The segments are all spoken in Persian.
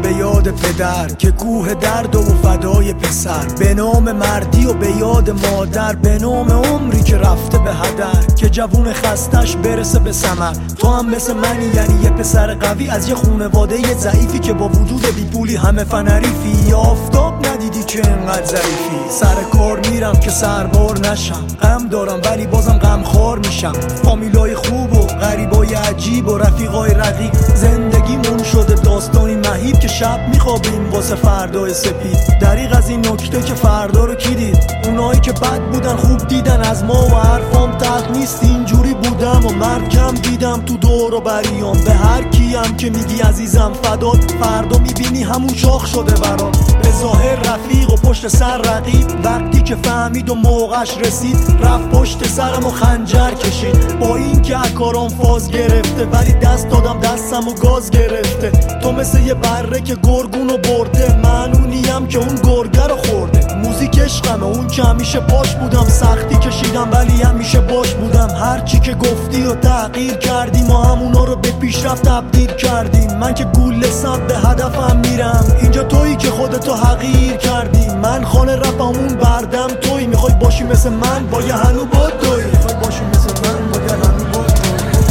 به یاد پدر که کوه درد و فدای پسر، به نام مردی و به یاد مادر، به نام عمری که رفته به هدر، که جوون خستش برسه به ثمر. تو هم مثل منی، یعنی یه پسر قوی از یه خونواده یه ضعیفی که با وجود بیپولی همه فنریفی. یا آفتاب ندیدی که انقدر ظریفی. سر کار میرم که سربار نشم، غم دارم ولی بازم غمخوار میشم. فامیلای خوب و غریبای عجیب و رفیقای رقیق، زندگیمون شده داستانی مهیب که شب میخوابیم واسه فردای سپید. دریغ از این نکته که فردا رو کی دید؟ اونایی که بد بودن خوب دیدن از ما و حرفام تلخ نیست. اینجوری بودم و مرد کم دیدم تو دور و بریام. به هر کیم که میگی عزیزم فدات، فردا میبینی همون شاخ شده برات. به ظاهر رفیق و پشت سر رقیب، وقتی که فهمید و موقعش رسید رفت پشت سرم و خنجر کشید. با این که اکارام فاز گرفته ولی دست دادم دستم و گاز گرفته. تو مثل یه بره که گرگونو برده، من اونیم که اون گرگه رو خورده. موزیک عشقمه، اون که همیشه پاش بودم، سختی کشیدم ولی همیشه باش بودم. هرچی که گفتی و تغییر کردیم و همونا رو به پیشرفت تبدیل کردیم. من که گول سمت به هدفم میرم، اینجا تویی که خودتو حقیر کردی. من خانه رفمون بردم تویی، میخوای باشی مثل من با یه هنو با دوی، میخوای باشی مثل من با یه هنو با دوی.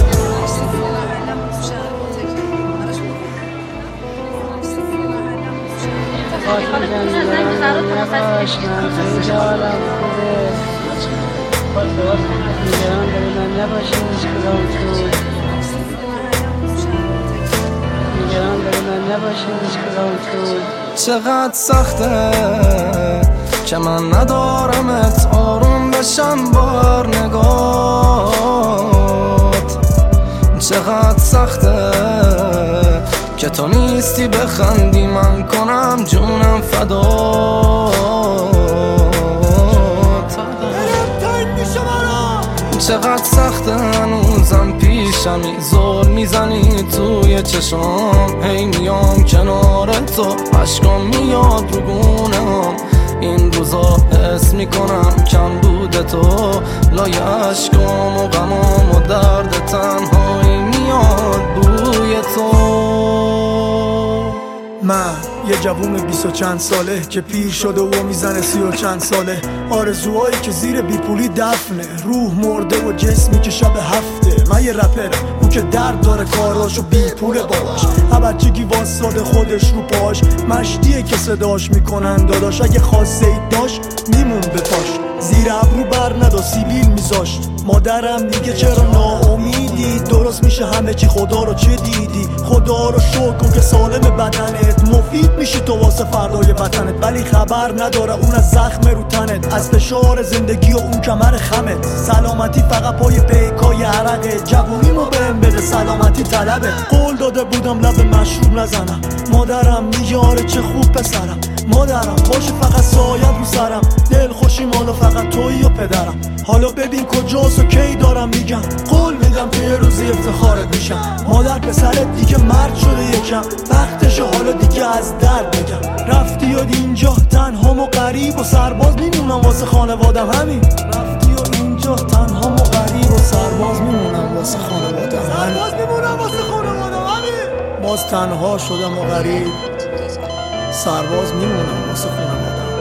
چقدر سخته که من ندارمت، آروم بشم بار نگات. چقدر سخته که تو نیستی بخندی، من کنم جونم فدات. چقدر سخته هنوزم پیشمی، زور میزنی توی چشام. هی میام کنار تو، عشقام میاد رو گونه‌ام. این روزا حس میکنم کم بوده تو، لای عشقام و غمام و درد تنهایی میاد بوی تو. من یه جوون 20 و چند ساله که پیر شده و میزنه 30 و چند ساله. آرزوهایی که زیر بیپولی دفنه، روح مرده و جسمی که شب هفته. من یه رپرم، اون که درد داره کاراشو بیپوله باش. بچگی واساده خودش رو پاش، مشتیه که صداش میکنن داداش. اگه خواسته ای داشت میمون به پاش، زیر ابرو بر ندا سیبیل میذاشت. مادرم میگه چرا ناامیدی، درست میشه همه چی، خدا رو چه دیدی؟ خدا رو شکر کن که سالم بدنت، مفید میشی تو واسه فردای وطنت. ولی خبر نداره اون از زخم رو تنت، از فشار زندگی و اون کمر خمت. سلامتی فقط پای پیکای عرقه، جوونیمو بهم بده سلامتی طلبه. قول داده بودم لب مشروب نزنم، مادرم میگه آره چه خوب پسرم. مادرم باشه فقط سایت رو سرم، دل خوشی مالا فقط تویی و پدرم. حالا ببین کجاست و کی دارم میگم، قول میدم که یه روزی افتخارت میشم. مادر پسرت دیگه مرد شده یکم، وقتشه حالا دیگه از درد بگم. رفتی یاد اینجا تنهام و غریب و سرباز میمونم واسه خانوادم همین. رفتی یاد اینجا تنهام و غریب و سرباز میمونم واسه خانوادم همین. سرباز میمونم واسه خانوادم همین. باز تنها شدم و غریب، سرباز میمونم واسه خانوادم.